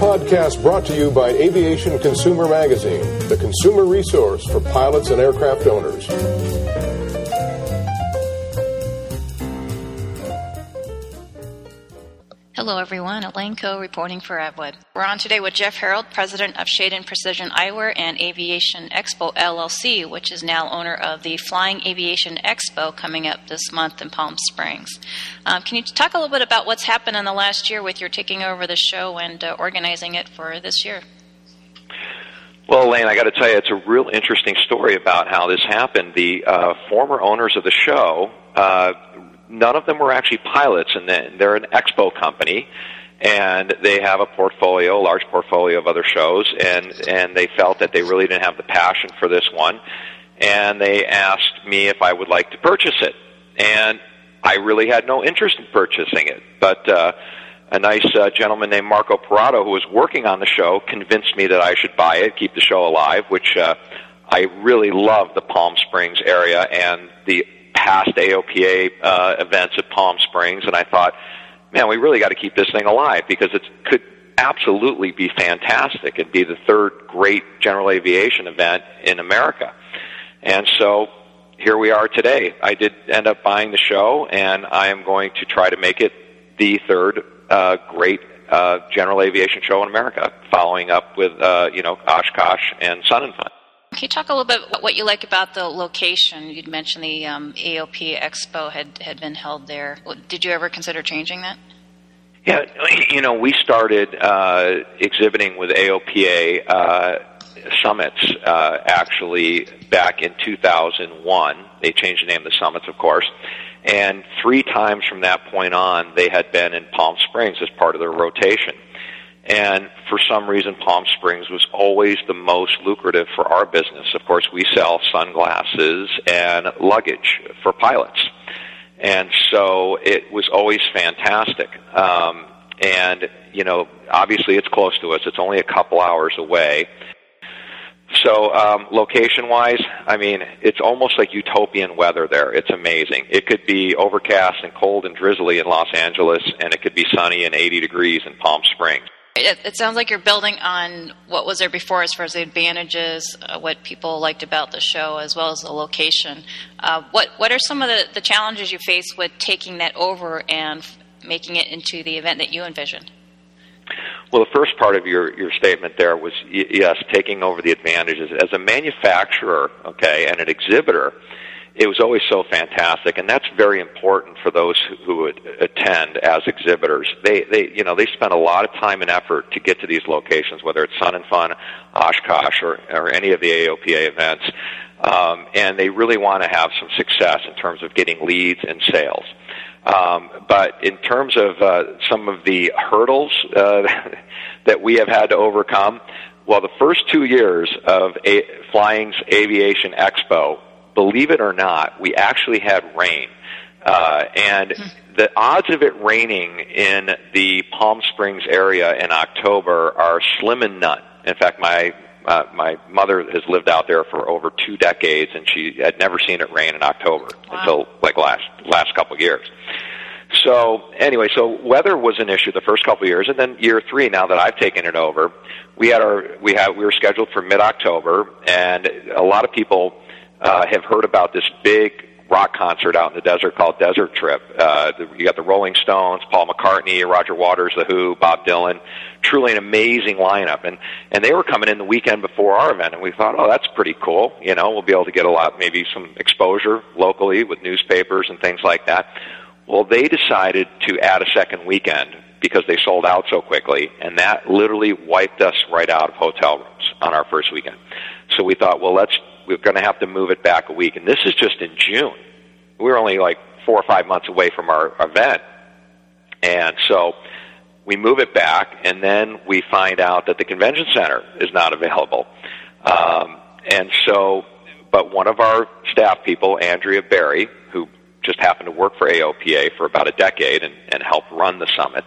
podcast brought to you by Aviation Consumer Magazine, the consumer resource for pilots and aircraft owners. Hello, everyone. Elaine Coe reporting for Avweb. We're on today with Jeff Harold, president of Shade and Precision Eyewear and Aviation Expo LLC, which is now owner of the Flying Aviation Expo coming up this month in Palm Springs. Can you talk a little bit about what's happened in the last year with your taking over the show and organizing it for this year? Well, Elaine, I got to tell you, it's a real interesting story about how this happened. The former owners of the show, none of them were actually pilots, and they're an expo company, and they have a large portfolio of other shows, and they felt that they really didn't have the passion for this one, and they asked me if I would like to purchase it, and I really had no interest in purchasing it, but a nice gentleman named Marco Parado, who was working on the show, convinced me that I should buy it, keep the show alive, which I really love the Palm Springs area and the past AOPA events at Palm Springs, and I thought, man, we really got to keep this thing alive because it could absolutely be fantastic. It'd be the third great general aviation event in America. And so here we are today. I did end up buying the show, and I am going to try to make it the third great general aviation show in America, following up with Oshkosh and Sun and Fun. Can you talk a little bit about what you like about the location? You'd mentioned the AOP Expo had been held there. Did you ever consider changing that? Yeah, we started exhibiting with AOPA summits actually back in 2001. They changed the name of the summits, of course. And 3 times from that point on, they had been in Palm Springs as part of their rotation. And for some reason, Palm Springs was always the most lucrative for our business. Of course, we sell sunglasses and luggage for pilots. And so it was always fantastic. And obviously it's close to us. It's only a couple hours away. So location-wise, I mean, it's almost like utopian weather there. It's amazing. It could be overcast and cold and drizzly in Los Angeles, and it could be sunny and 80 degrees in Palm Springs. It sounds like you're building on what was there before as far as the advantages, what people liked about the show, as well as the location. What are some of the challenges you face with taking that over and making it into the event that you envisioned? Well, the first part of your statement there was, yes, taking over the advantages. As a manufacturer, and an exhibitor, it was always so fantastic, and that's very important for those who would attend as exhibitors. They spend a lot of time and effort to get to these locations, whether it's Sun and Fun, Oshkosh, or any of the AOPA events, and they really want to have some success in terms of getting leads and sales. But in terms of some of the hurdles that we have had to overcome, well, the first 2 years of Flying's Aviation Expo, believe it or not, we actually had rain. And the odds of it raining in the Palm Springs area in October are slim and none. In fact, my mother has lived out there for over 2 decades, and she had never seen it rain in October until last couple of years. So anyway, so weather was an issue the first couple of years, and then year 3, now that I've taken it over, we were scheduled for mid-October, and a lot of people have heard about this big rock concert out in the desert called Desert Trip. You got the Rolling Stones, Paul McCartney, Roger Waters, The Who, Bob Dylan. Truly an amazing lineup. And they were coming in the weekend before our event, and we thought, oh, that's pretty cool. We'll be able to get maybe some exposure locally with newspapers and things like that. Well, they decided to add a second weekend because they sold out so quickly, and that literally wiped us right out of hotel rooms on our first weekend. So we thought, well, we're going to have to move it back a week. And this is just in June. We're only like 4 or 5 months away from our event. And so we move it back, and then we find out that the convention center is not available. But one of our staff people, Andrea Berry, who just happened to work for AOPA for about a decade and helped run the summits,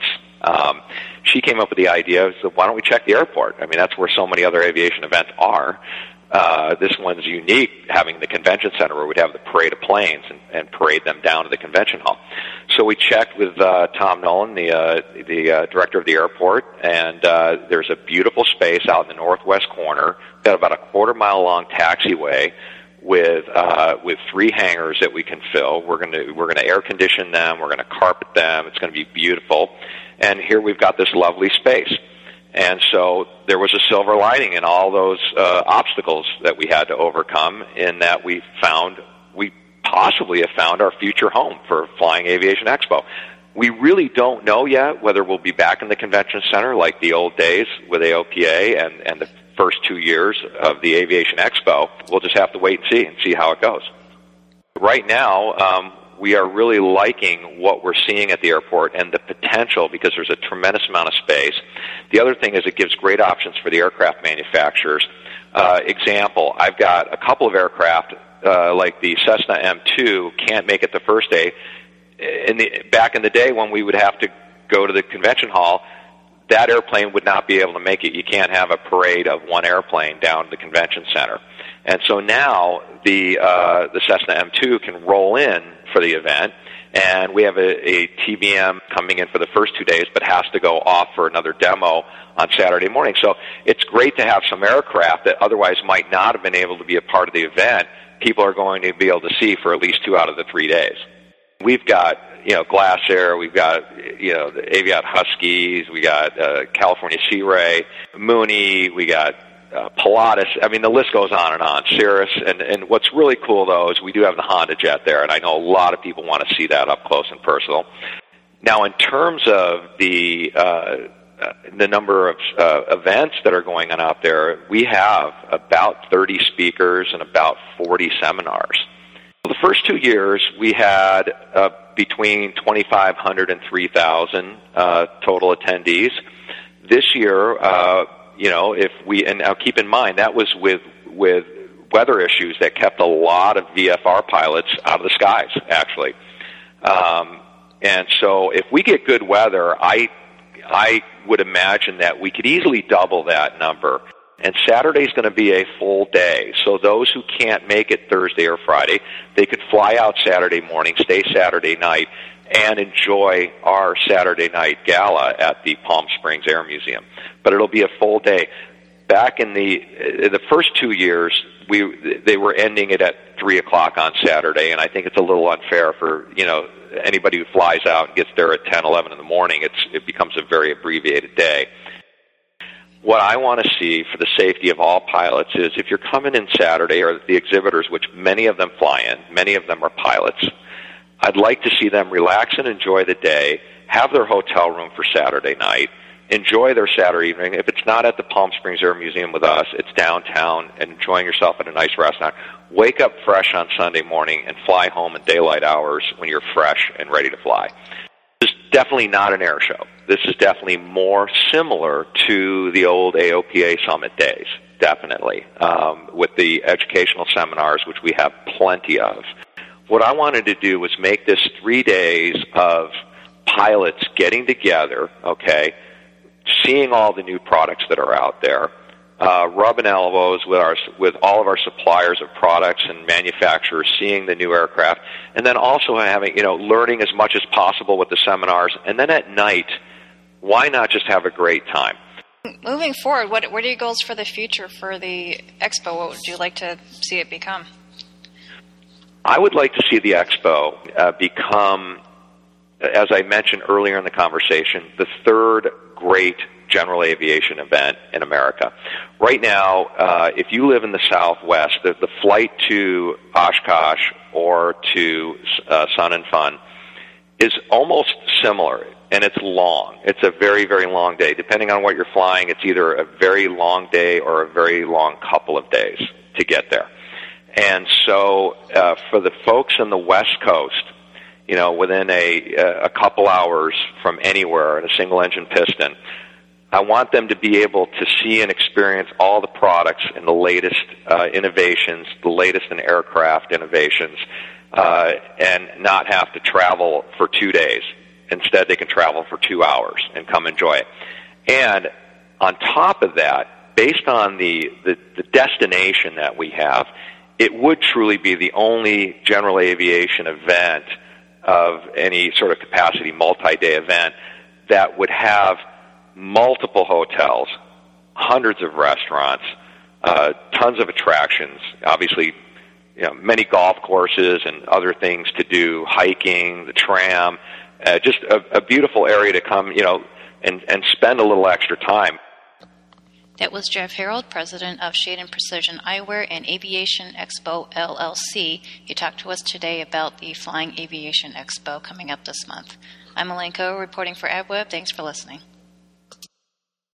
she came up with the idea, so why don't we check the airport? I mean, that's where so many other aviation events are. This one's unique, having the convention center where we'd have the parade of planes and parade them down to the convention hall. So we checked with Tom Nolan, the director of the airport, and there's a beautiful space out in the northwest corner. We've got about a quarter-mile-long taxiway with 3 hangars that we can fill. We're gonna air condition them. We're gonna carpet them. It's gonna be beautiful. And here we've got this lovely space. And so there was a silver lining in all those obstacles that we had to overcome, in that we possibly have found our future home for Flying Aviation Expo. We really don't know yet whether we'll be back in the convention center like the old days with AOPA and the first 2 years of the Aviation Expo. We'll just have to wait and see how it goes. Right now, we are really liking what we're seeing at the airport and the potential, because there's a tremendous amount of space. The other thing is it gives great options for the aircraft manufacturers. Example, I've got a couple of aircraft, like the Cessna M2, can't make it the first day. Back in the day when we would have to go to the convention hall, that airplane would not be able to make it. You can't have a parade of one airplane down to the convention center. And so now the Cessna M2 can roll in for the event, and we have a TBM coming in for the first 2 days, but has to go off for another demo on Saturday morning. So it's great to have some aircraft that otherwise might not have been able to be a part of the event. People are going to be able to see for at least 2 out of the 3 days. We've got, Glass Air, we've got, the Aviat Huskies, we got California Sea Ray, Mooney, we got Pilatus. I mean, the list goes on, Cirrus. And what's really cool, though, is we do have the Honda Jet there, and I know a lot of people want to see that up close and personal. Now, in terms of the number of events that are going on out there, we have about 30 speakers and about 40 seminars. The first 2 years, we had between 2,500 and 3,000 total attendees. This year, and now keep in mind, that was with weather issues that kept a lot of VFR pilots out of the skies, actually. And so if we get good weather, I would imagine that we could easily double that number. And Saturday's going to be a full day. So those who can't make it Thursday or Friday, they could fly out Saturday morning, stay Saturday night, and enjoy our Saturday night gala at the Palm Springs Air Museum. But it'll be a full day. Back in the first 2 years, they were ending it at 3 o'clock on Saturday, and I think it's a little unfair for anybody who flies out and gets there at 10, 11 in the morning. It becomes a very abbreviated day. What I want to see for the safety of all pilots is, if you're coming in Saturday, or the exhibitors, which many of them fly in, many of them are pilots, I'd like to see them relax and enjoy the day, have their hotel room for Saturday night, enjoy their Saturday evening. If it's not at the Palm Springs Air Museum with us, it's downtown and enjoying yourself at a nice restaurant. Wake up fresh on Sunday morning and fly home in daylight hours when you're fresh and ready to fly. This is definitely not an air show. This is definitely more similar to the old AOPA Summit days, definitely, with the educational seminars, which we have plenty of. What I wanted to do was make this 3 days of pilots getting together, okay, seeing all the new products that are out there, rubbing elbows with all of our suppliers of products and manufacturers, seeing the new aircraft, and then also having, learning as much as possible with the seminars. And then at night, why not just have a great time? Moving forward, what are your goals for the future for the Expo? What would you like to see it become? I would like to see the Expo become, as I mentioned earlier in the conversation, the third great general aviation event in America. Right now, if you live in the Southwest, the flight to Oshkosh or to Sun and Fun is almost similar, and it's long. It's a very, very long day. Depending on what you're flying, it's either a very long day or a very long couple of days to get there. And so for the folks in the West Coast, within a couple hours from anywhere in a single-engine piston, I want them to be able to see and experience all the products and the latest innovations, the latest in aircraft innovations, and not have to travel for 2 days. Instead, they can travel for 2 hours and come enjoy it. And on top of that, based on the destination that we have, it would truly be the only general aviation event of any sort of capacity multi-day event that would have multiple hotels, hundreds of restaurants, tons of attractions, obviously, many golf courses and other things to do, hiking, the tram, just a beautiful area to come, and spend a little extra time. That was Jeff Harold, president of Shade and Precision Eyewear and Aviation Expo LLC. He talked to us today about the Flying Aviation Expo coming up this month. I'm Alenko reporting for AdWeb. Thanks for listening.